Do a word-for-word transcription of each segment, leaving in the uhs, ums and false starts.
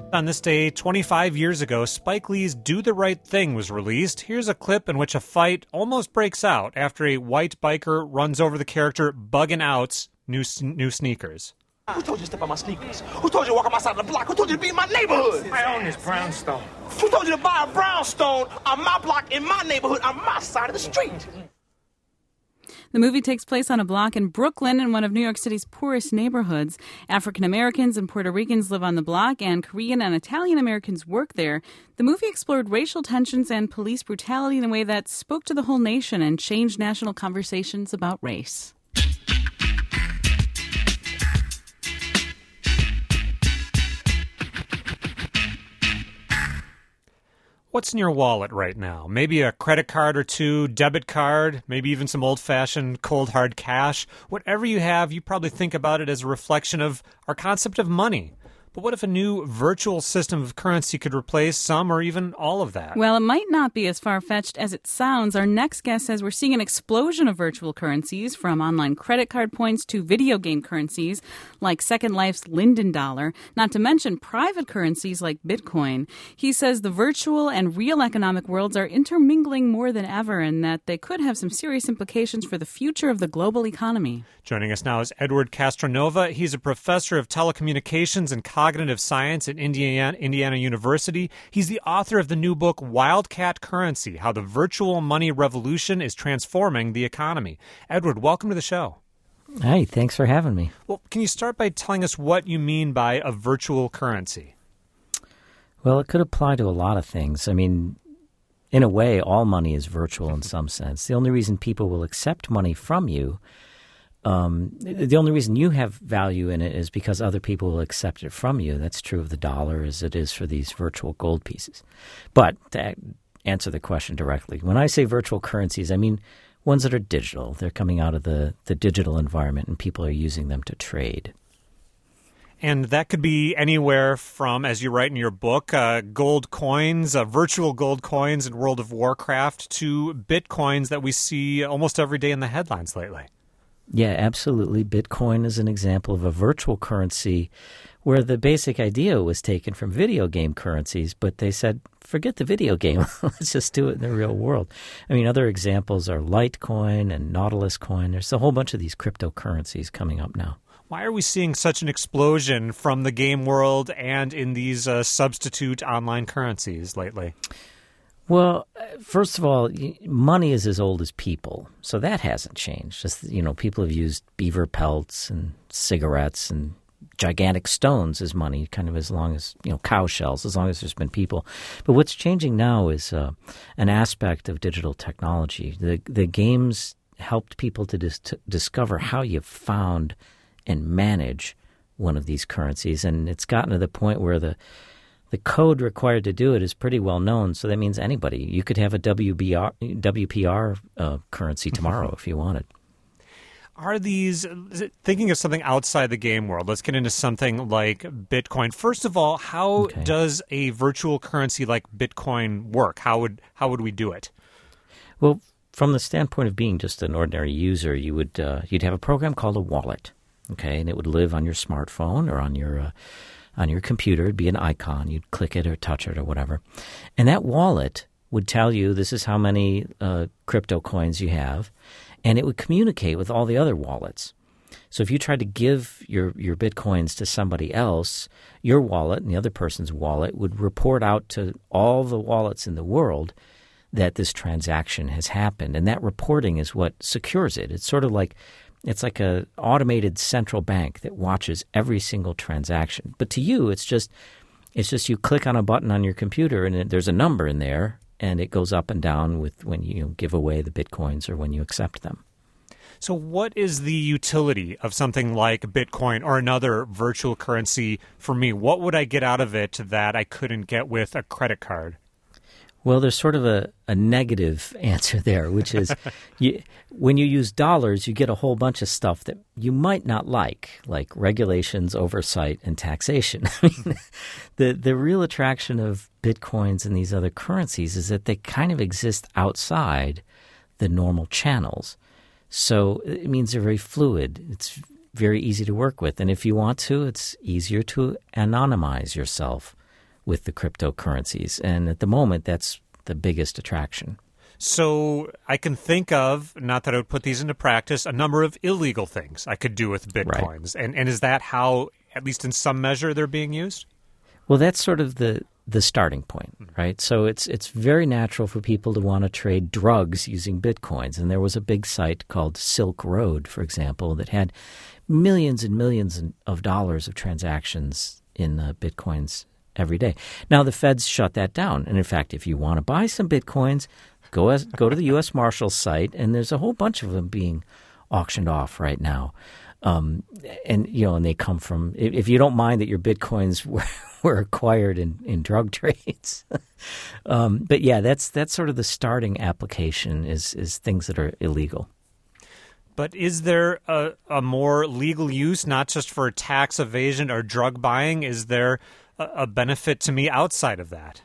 On this day, twenty-five years ago, Spike Lee's Do the Right Thing was released. Here's a clip in which a fight almost breaks out after a white biker runs over the character Buggin' Out's new, new sneakers. Who told you to step on my sneakers? Who told you to walk on my side of the block? Who told you to be in my neighborhood? I own this brownstone. Who told you to buy a brownstone on my block, in my neighborhood, on my side of the street? The movie takes place on a block in Brooklyn in one of New York City's poorest neighborhoods. African Americans and Puerto Ricans live on the block, and Korean and Italian Americans work there. The movie explored racial tensions and police brutality in a way that spoke to the whole nation and changed national conversations about race. What's in your wallet right now? Maybe a credit card or two, debit card, maybe even some old-fashioned cold hard cash. Whatever you have, you probably think about it as a reflection of our concept of money. But what if a new virtual system of currency could replace some or even all of that? Well, it might not be as far-fetched as it sounds. Our next guest says we're seeing an explosion of virtual currencies, from online credit card points to video game currencies like Second Life's Linden Dollar, not to mention private currencies like Bitcoin. He says the virtual and real economic worlds are intermingling more than ever and that they could have some serious implications for the future of the global economy. Joining us now is Edward Castronova. He's a professor of telecommunications and cognitive science at Indiana, Indiana University. He's the author of the new book, Wildcat Currency, How the Virtual Money Revolution is Transforming the Economy. Edward, welcome to the show. Hi, thanks for having me. Well, can you start by telling us what you mean by a virtual currency? Well, it could apply to a lot of things. I mean, in a way, all money is virtual in some sense. The only reason people will accept money from you Um, the only reason you have value in it is because other people will accept it from you. That's true of the dollar as it is for these virtual gold pieces. But to answer the question directly, when I say virtual currencies, I mean ones that are digital. They're coming out of the, the digital environment and people are using them to trade. And that could be anywhere from, as you write in your book, uh, gold coins, uh, virtual gold coins in World of Warcraft, to Bitcoins that we see almost every day in the headlines lately. Yeah, absolutely. Bitcoin is an example of a virtual currency where the basic idea was taken from video game currencies, but they said, forget the video game. Let's just do it in the real world. I mean, other examples are Litecoin and Nautilus Coin. There's a whole bunch of these cryptocurrencies coming up now. Why are we seeing such an explosion from the game world and in these uh, substitute online currencies lately? Well, first of all, money is as old as people, so that hasn't changed. Just, you know, people have used beaver pelts and cigarettes and gigantic stones as money, kind of as long as, you know, cow shells, as long as there's been people. But what's changing now is uh, an aspect of digital technology. The the games helped people to, dis- to discover how you found and manage one of these currencies, and it's gotten to the point where the The code required to do it is pretty well known, so that means anybody. You could have a W B R, W P R uh, currency tomorrow if you wanted. Are these, thinking of something outside the game world, let's get into something like Bitcoin. First of all, how Okay. does a virtual currency like Bitcoin work? How would how would we do it? Well, from the standpoint of being just an ordinary user, you would uh, you'd have a program called a wallet, okay, and it would live on your smartphone or on your uh, on your computer. It'd be an icon. You'd click it or touch it or whatever. And that wallet would tell you this is how many uh, crypto coins you have, and it would communicate with all the other wallets. So if you tried to give your, your Bitcoins to somebody else, your wallet and the other person's wallet would report out to all the wallets in the world that this transaction has happened. And that reporting is what secures it. It's sort of like It's like a automated central bank that watches every single transaction. But to you, it's just it's just you click on a button on your computer and it, there's a number in there, and it goes up and down with when you give away the Bitcoins or when you accept them. So what is the utility of something like Bitcoin or another virtual currency for me? What would I get out of it that I couldn't get with a credit card? Well, there's sort of a, a negative answer there, which is you, when you use dollars, you get a whole bunch of stuff that you might not like, like regulations, oversight, and taxation. I mean, the, the real attraction of Bitcoins and these other currencies is that they kind of exist outside the normal channels. So it means they're very fluid. It's very easy to work with. And if you want to, it's easier to anonymize yourself with the cryptocurrencies. And at the moment, that's the biggest attraction. So I can think of, not that I would put these into practice, a number of illegal things I could do with Bitcoins. Right. And and is that how, at least in some measure, they're being used? Well, that's sort of the, the starting point, right? So it's it's very natural for people to want to trade drugs using Bitcoins. And there was a big site called Silk Road, for example, that had millions and millions of dollars of transactions in uh, Bitcoins every day. Now, the feds shut that down. And in fact, if you want to buy some Bitcoins, go as, go to the U S Marshals site, and there's a whole bunch of them being auctioned off right now. Um, and, you know, and they come from, if, if you don't mind that your Bitcoins were, were acquired in, in drug trades. um, but yeah, that's that's sort of the starting application is, is things that are illegal. But is there a, a more legal use, not just for tax evasion or drug buying? Is there a, a benefit to me outside of that?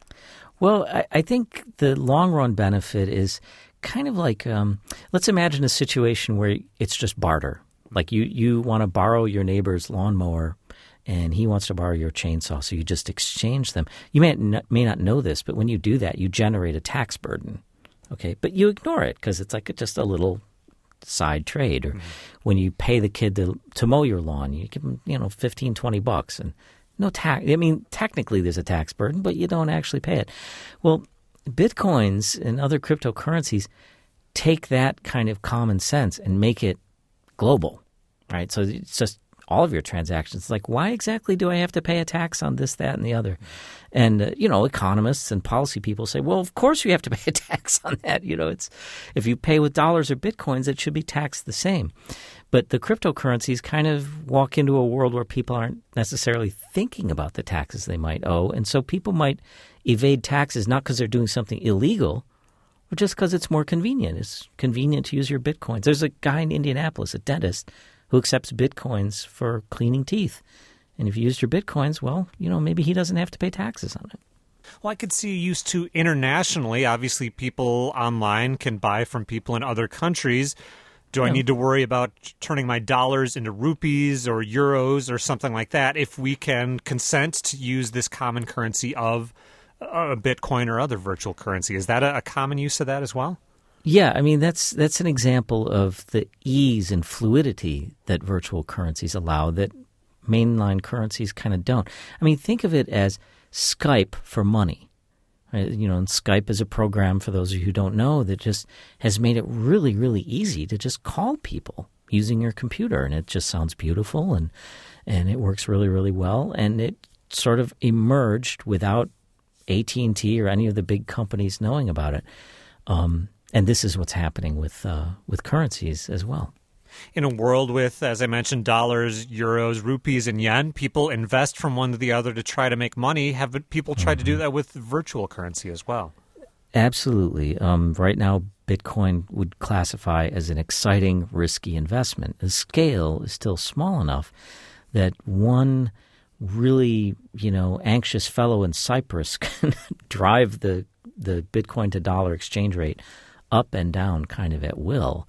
Well, I, I think the long-run benefit is kind of like, um, let's imagine a situation where it's just barter. Like you, you want to borrow your neighbor's lawnmower, and he wants to borrow your chainsaw, so you just exchange them. You may not, may not know this, but when you do that, you generate a tax burden. Okay, but you ignore it because it's like a, just a little side trade. Or mm-hmm. when you pay the kid to to mow your lawn, you give him, you know, fifteen, twenty bucks, and no tax. I mean, technically there's a tax burden, but you don't actually pay it. Well, Bitcoins and other cryptocurrencies take that kind of common sense and make it global, right? So it's just all of your transactions. Like, why exactly do I have to pay a tax on this, that, and the other? And, uh, you know, economists and policy people say, well, of course you have to pay a tax on that. You know, it's if you pay with dollars or Bitcoins, it should be taxed the same. But the cryptocurrencies kind of walk into a world where people aren't necessarily thinking about the taxes they might owe. And so people might evade taxes not because they're doing something illegal, but just because it's more convenient. It's convenient to use your Bitcoins. There's a guy in Indianapolis, a dentist, who accepts Bitcoins for cleaning teeth. And if you used your Bitcoins, well, you know, maybe he doesn't have to pay taxes on it. Well, I could see use to internationally. Obviously, people online can buy from people in other countries. Do I need to worry about turning my dollars into rupees or euros or something like that if we can consent to use this common currency of a Bitcoin or other virtual currency? Is that a, a common use of that as well? Yeah, I mean, that's that's an example of the ease and fluidity that virtual currencies allow that mainline currencies kind of don't. I mean, think of it as Skype for money. Right? You know, and Skype is a program, for those of you who don't know, that just has made it really, really easy to just call people using your computer. And it just sounds beautiful, and and it works really, really well. And it sort of emerged without A T and T or any of the big companies knowing about it. Um, and this is what's happening with uh, with currencies as well. In a world with, as I mentioned, dollars, euros, rupees, and yen, people invest from one to the other to try to make money. Have people tried mm-hmm. to do that with virtual currency as well? Absolutely. Um, right now, Bitcoin would classify as an exciting, risky investment. The scale is still small enough that one really, you know, anxious fellow in Cyprus can drive the the Bitcoin to dollar exchange rate up and down kind of at will.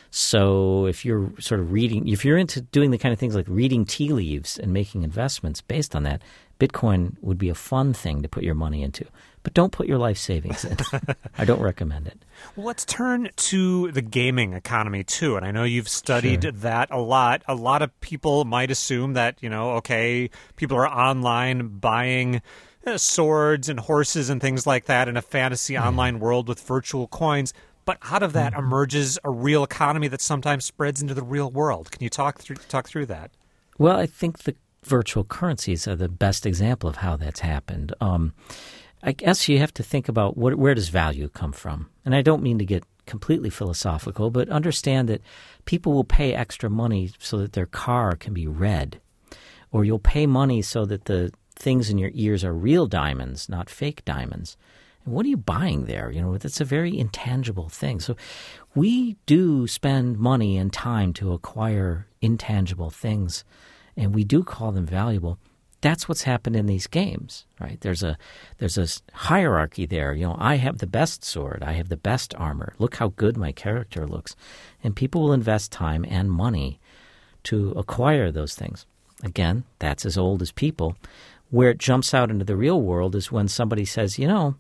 So if you're sort of reading, if you're into doing the kind of things like reading tea leaves and making investments based on that, Bitcoin would be a fun thing to put your money into. But don't put your life savings in. I don't recommend it. Well, let's turn to the gaming economy, too. And I know you've studied sure. that a lot. A lot of people might assume that, you know, okay, people are online buying uh, swords and horses and things like that in a fantasy yeah. online world with virtual coins. But out of that mm-hmm. emerges a real economy that sometimes spreads into the real world. Can you talk through talk through that? Well, I think the virtual currencies are the best example of how that's happened. Um, I guess you have to think about what, where does value come from? And I don't mean to get completely philosophical, but understand that people will pay extra money so that their car can be read. Or you'll pay money so that the things in your ears are real diamonds, not fake diamonds. What are you buying there? You know, that's a very intangible thing. So we do spend money and time to acquire intangible things, and we do call them valuable. That's what's happened in these games, right? There's a there's a hierarchy there. You know, I have the best sword. I have the best armor. Look how good my character looks. And people will invest time and money to acquire those things. Again, that's as old as people. Where it jumps out into the real world is when somebody says, you know,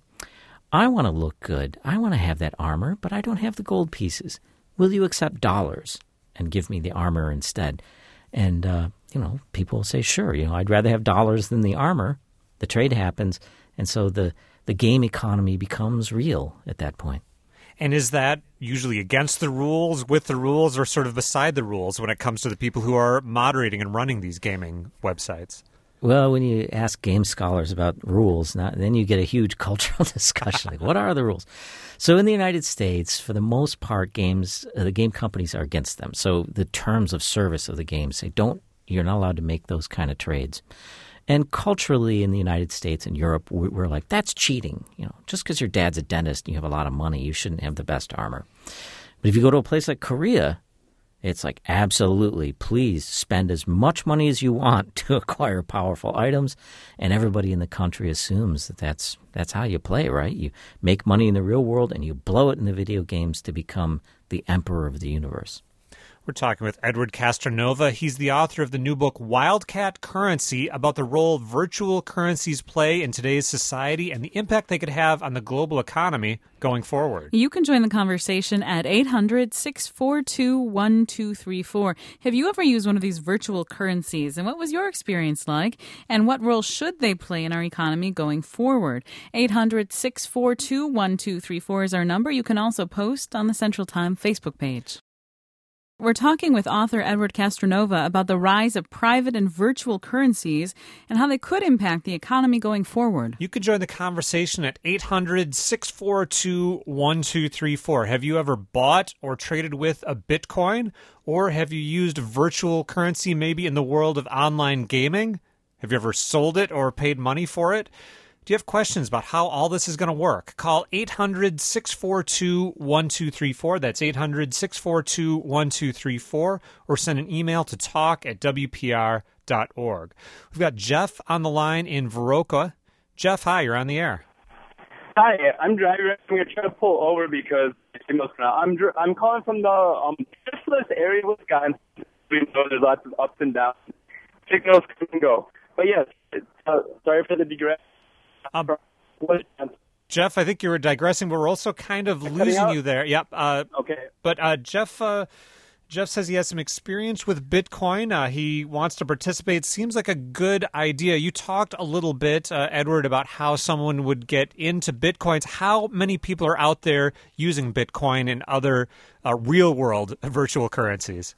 I want to look good. I want to have that armor, but I don't have the gold pieces. Will you accept dollars and give me the armor instead? And, uh, you know, people say, sure, you know, I'd rather have dollars than the armor. The trade happens, and so the, the game economy becomes real at that point. And is that usually against the rules, with the rules, or sort of beside the rules when it comes to the people who are moderating and running these gaming websites? Well, when you ask game scholars about rules, not, then you get a huge cultural discussion. Like, what are the rules? So in the United States, for the most part, games uh, the game companies are against them. So the terms of service of the game say, don't, you're not allowed to make those kind of trades. And culturally in the United States and Europe, we're like, that's cheating. You know, just because your dad's a dentist and you have a lot of money, you shouldn't have the best armor. But if you go to a place like Korea, it's like, absolutely, please spend as much money as you want to acquire powerful items. And everybody in the country assumes that that's, that's how you play, right? You make money in the real world and you blow it in the video games to become the emperor of the universe. We're talking with Edward Castronova. He's the author of the new book, Wildcat Currency, about the role virtual currencies play in today's society and the impact they could have on the global economy going forward. You can join the conversation at eight hundred, six four two, one two three four. Have you ever used one of these virtual currencies? And what was your experience like? And what role should they play in our economy going forward? eight hundred, six four two, one two three four is our number. You can also post on the Central Time Facebook page. We're talking with author Edward Castronova about the rise of private and virtual currencies and how they could impact the economy going forward. You could join the conversation at eight hundred, six four two, one two three four. Have you ever bought or traded with a Bitcoin? Or have you used virtual currency maybe in the world of online gaming? Have you ever sold it or paid money for it? Do you have questions about how all this is going to work? Call eight hundred, six four two, one two three four. That's eight hundred, six four two, one two three four. Or send an email to talk at w p r dot org. We've got Jeff on the line in Viroqua. Jeff, hi, you're on the air. Hi, I'm driving. I'm going to try to pull over because I'm I'm calling from the um this area of Wisconsin. We know there's lots of ups and downs. Signals come and go. But yes, uh, sorry for the digression. Um, Jeff, I think you were digressing, but we're also kind of losing you there. Yep. Uh, okay. But uh, Jeff, uh, Jeff says he has some experience with Bitcoin. Uh, he wants to participate. Seems like a good idea. You talked a little bit, uh, Edward, about how someone would get into Bitcoins. How many people are out there using Bitcoin and other uh, real-world virtual currencies?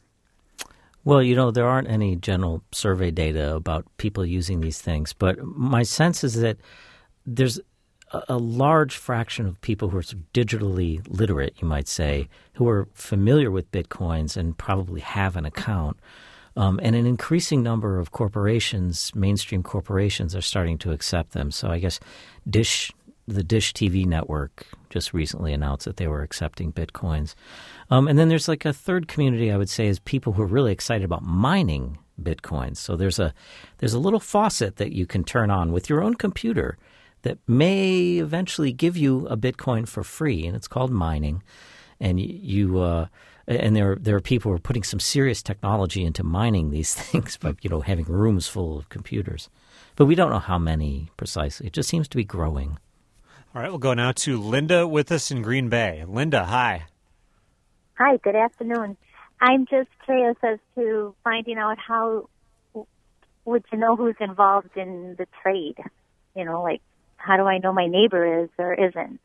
Well, you know, there aren't any general survey data about people using these things, but my sense is that there's a, a large fraction of people who are sort of digitally literate, you might say, who are familiar with Bitcoins and probably have an account. Um, and an increasing number of corporations, mainstream corporations, are starting to accept them. So I guess Dish, the Dish T V network just recently announced that they were accepting Bitcoins. Um, and then there's like a third community, I would say, is people who are really excited about mining Bitcoins. So there's a there's a little faucet that you can turn on with your own computer that may eventually give you a Bitcoin for free, and it's called mining. And you uh, and there there are people who are putting some serious technology into mining these things, by you know having rooms full of computers. But we don't know how many precisely. It just seems to be growing. All right, we'll go now to Linda with us in Green Bay. Linda, hi. Hi, good afternoon. I'm just curious as to finding out how would you know who's involved in the trade? You know, like, how do I know my neighbor is or isn't?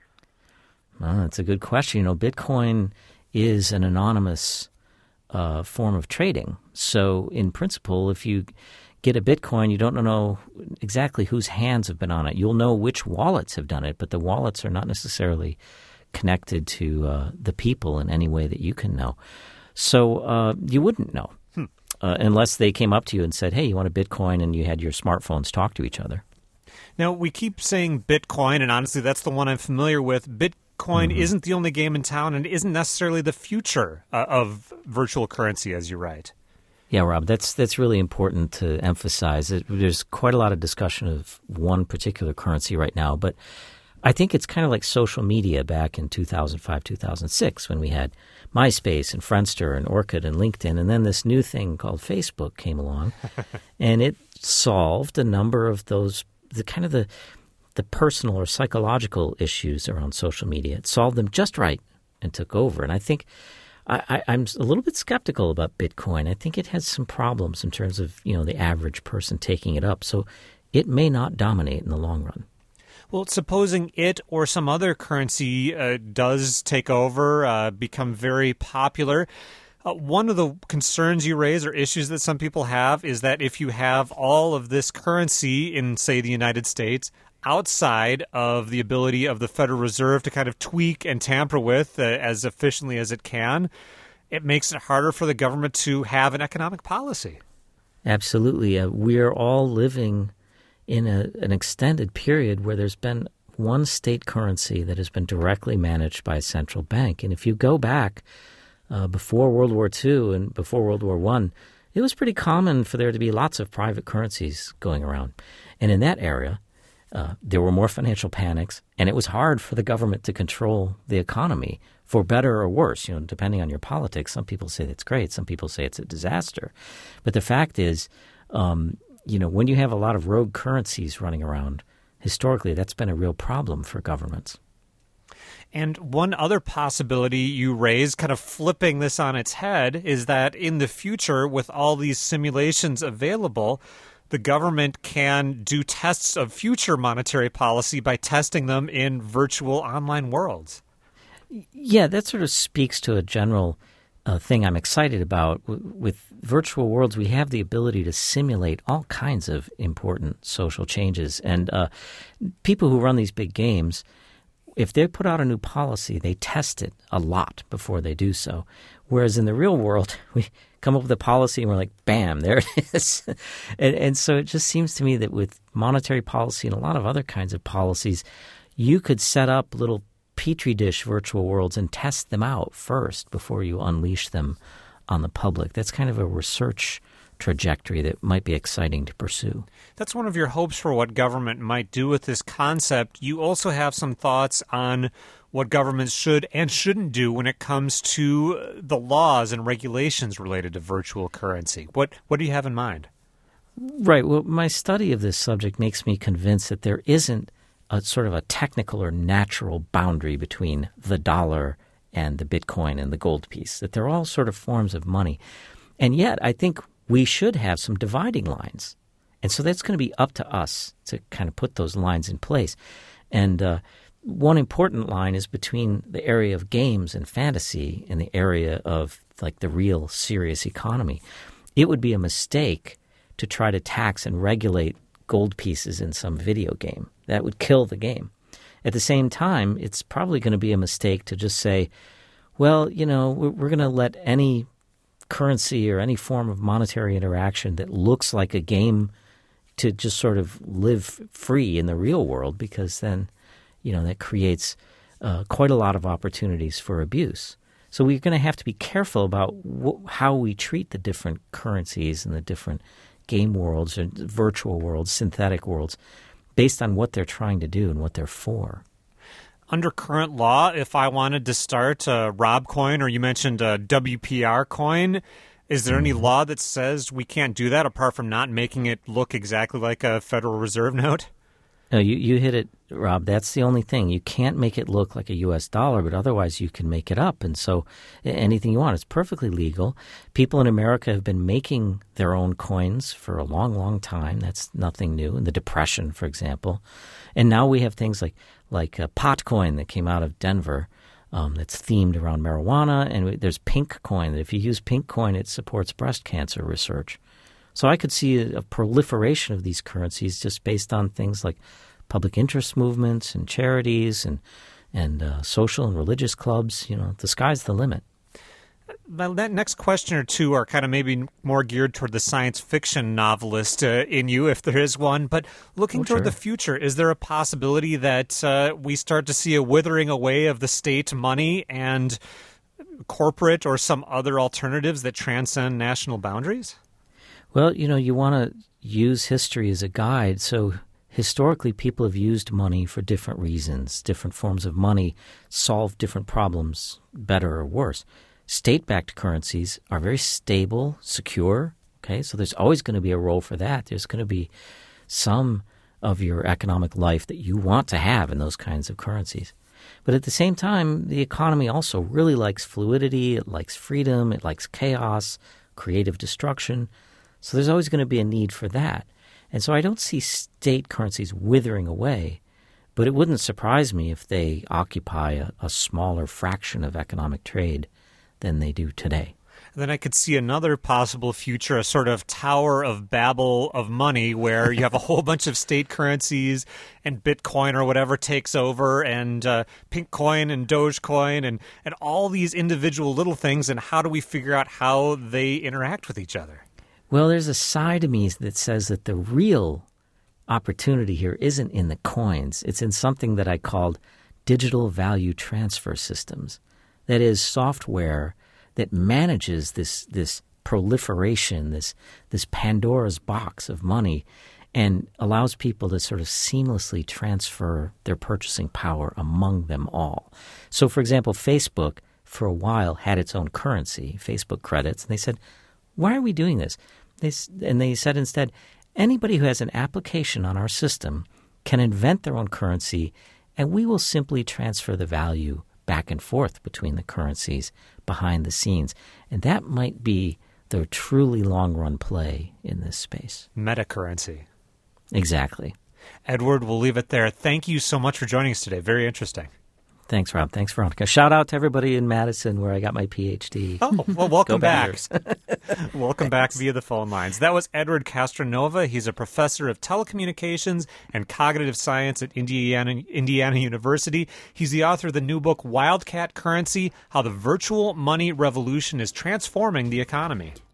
Well, that's a good question. You know, Bitcoin is an anonymous uh, form of trading. So in principle, if you get a Bitcoin, you don't know exactly whose hands have been on it. You'll know which wallets have done it, but the wallets are not necessarily connected to uh, the people in any way that you can know. So uh, you wouldn't know hmm. uh, unless they came up to you and said, hey, you want a Bitcoin, and you had your smartphones talk to each other. Now, we keep saying Bitcoin, and honestly, that's the one I'm familiar with. Bitcoin mm-hmm. isn't the only game in town and isn't necessarily the future uh, of virtual currency, as you write. Yeah, Rob, that's that's really important to emphasize. It, there's quite a lot of discussion of one particular currency right now, but I think it's kind of like social media back in two thousand five, two thousand six when we had MySpace and Friendster and Orkut and LinkedIn, and then this new thing called Facebook came along, and it solved a number of those, the kind of the the personal or psychological issues around social media. It solved them just right and took over. And I think I, I, I'm a little bit skeptical about Bitcoin. I think it has some problems in terms of, you know, the average person taking it up. So it may not dominate in the long run. Well, supposing it or some other currency uh, does take over, uh, become very popular, uh, one of the concerns you raise or issues that some people have is that if you have all of this currency in, say, the United States, outside of the ability of the Federal Reserve to kind of tweak and tamper with uh, as efficiently as it can, it makes it harder for the government to have an economic policy. Absolutely. Uh, we're all living in a, an extended period where there's been one state currency that has been directly managed by a central bank. And if you go back uh, before World War Two and before World War One, it was pretty common for there to be lots of private currencies going around. And in that area, uh, there were more financial panics, and it was hard for the government to control the economy, for better or worse, you know, depending on your politics. Some people say that's great. Some people say it's a disaster. But the fact is, um, you know, when you have a lot of rogue currencies running around, historically, that's been a real problem for governments. And one other possibility you raise, kind of flipping this on its head, is that in the future, with all these simulations available, the government can do tests of future monetary policy by testing them in virtual online worlds. Yeah, that sort of speaks to a general uh, thing I'm excited about. W- with virtual worlds, we have the ability to simulate all kinds of important social changes. And uh, people who run these big games, if they put out a new policy, they test it a lot before they do so. Whereas in the real world, we come up with a policy and we're like, bam, there it is. and, and so it just seems to me that with monetary policy and a lot of other kinds of policies, you could set up little Petri dish virtual worlds and test them out first before you unleash them on the public. That's kind of a research trajectory that might be exciting to pursue. That's one of your hopes for what government might do with this concept. You also have some thoughts on what governments should and shouldn't do when it comes to the laws and regulations related to virtual currency. What what do you have in mind? Right. Well, my study of this subject makes me convinced that there isn't a sort of a technical or natural boundary between the dollar and the Bitcoin and the gold piece, that they're all sort of forms of money. And yet I think we should have some dividing lines. And so that's going to be up to us to kind of put those lines in place. And uh, one important line is between the area of games and fantasy and the area of like the real serious economy. It would be a mistake to try to tax and regulate gold pieces in some video game. That would kill the game. At the same time, it's probably going to be a mistake to just say, well, you know, we're, we're going to let any currency or any form of monetary interaction that looks like a game to just sort of live free in the real world, because then, you know, that creates uh, quite a lot of opportunities for abuse. So we're going to have to be careful about wh- how we treat the different currencies and the different game worlds or virtual worlds, synthetic worlds, based on what they're trying to do and what they're for. Under current law, if I wanted to start a Rob coin, or you mentioned a W P R coin, is there any law that says we can't do that apart from not making it look exactly like a Federal Reserve note? No, you, you hit it, Rob. That's the only thing. You can't make it look like a U S dollar, but otherwise you can make it up. And so anything you want. It's perfectly legal. People in America have been making their own coins for a long, long time. That's nothing new. In the Depression, for example. And now we have things like like a Potcoin that came out of Denver um, that's themed around marijuana. And we, there's Pink Coin that if you use Pink Coin, it supports breast cancer research. So I could see a, a proliferation of these currencies just based on things like public interest movements and charities and and uh, social and religious clubs. You know, the sky's the limit. Now, that next question or two are kind of maybe more geared toward the science fiction novelist uh, in you, if there is one. But looking oh, toward sure. the future, is there a possibility that uh, we start to see a withering away of the state money and corporate or some other alternatives that transcend national boundaries? Well, you know, you want to use history as a guide. So historically people have used money for different reasons. Different forms of money solve different problems better or worse. State-backed currencies are very stable, secure, okay? So there's always going to be a role for that. There's going to be some of your economic life that you want to have in those kinds of currencies. But at the same time, the economy also really likes fluidity, it likes freedom, it likes chaos, creative destruction. So there's always going to be a need for that. And so I don't see state currencies withering away, but it wouldn't surprise me if they occupy a, a smaller fraction of economic trade than they do today. Then I could see another possible future, a sort of Tower of Babel of money where you have a whole bunch of state currencies and Bitcoin or whatever takes over and uh, Pinkcoin and Dogecoin and, and all these individual little things. And how do we figure out how they interact with each other? Well, there's a side of me that says that the real opportunity here isn't in the coins. It's in something that I called digital value transfer systems. That is software that manages this this proliferation, this this Pandora's box of money, and allows people to sort of seamlessly transfer their purchasing power among them all. So, for example, Facebook for a while had its own currency, Facebook credits, and they said, why are we doing this? They, and they said instead, anybody who has an application on our system can invent their own currency, and we will simply transfer the value back and forth between the currencies behind the scenes. And that might be the truly long-run play in this space. Metacurrency. Exactly. Edward, we'll leave it there. Thank you so much for joining us today. Very interesting. Thanks, Rob. Thanks, Veronica. Shout out to everybody in Madison where I got my P H D. Oh, well, welcome back. Bangers. Welcome back via the phone lines. That was Edward Castronova. He's a professor of telecommunications and cognitive science at Indiana, Indiana University. He's the author of the new book, Wildcat Currency, How the Virtual Money Revolution is Transforming the Economy.